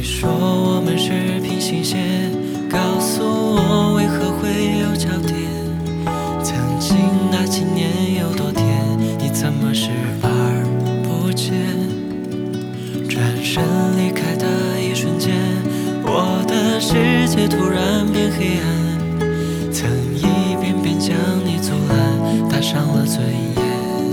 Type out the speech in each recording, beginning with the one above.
说我们是平行线，告诉我为何会有交点。曾经那几年有多甜，你怎么视而不见？转身离开的一瞬间，我的世界突然变黑暗。曾一遍遍将你阻拦，打伤了尊严。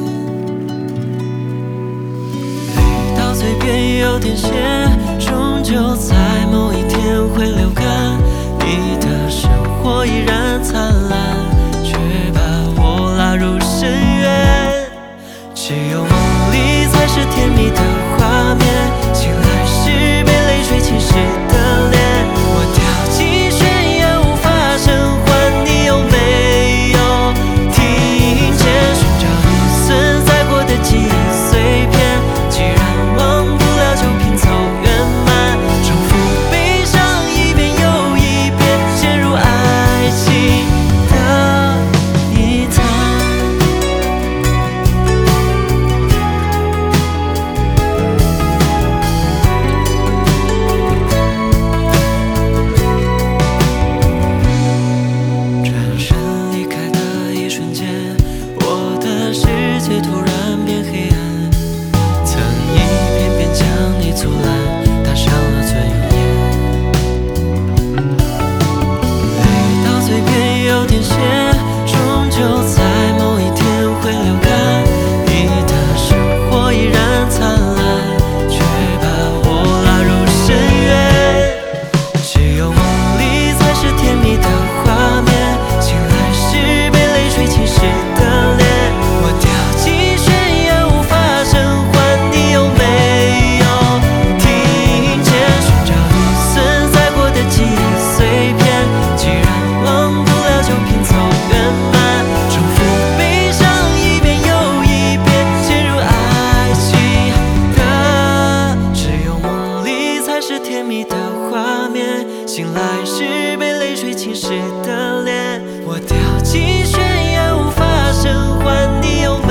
泪到嘴边有点咸，终究在某一天会流干。你的生活依然灿烂，却把我拉入深渊。只有梦里才是甜蜜的画面，醒来时被泪水侵蚀的脸。我掉进悬崖无法生还，你有没有听见？寻找遗存在过的记忆碎片，既然忘不了就拼凑圆满，重复悲伤一遍又一遍，陷入爱情的泥潭。转身离开的一瞬间，我的世界突然变黑暗。曾一遍遍将你阻拦，打伤了尊严。泪到嘴边有点咸，终究在某一天会流干。你的生活依然灿烂，却把我拉入深渊。只有梦里才是甜蜜的画面，醒来时被泪水侵蚀的脸。我掉进悬崖无法生还，你有没有听见？寻找遗存在过的记忆碎片，既然忘不了就拼凑圆满，重复悲伤一遍又一遍，陷入爱情的。只有梦里才是甜蜜的画面，醒来时被泪水侵蚀的脸。我掉进悬崖无法生还，你有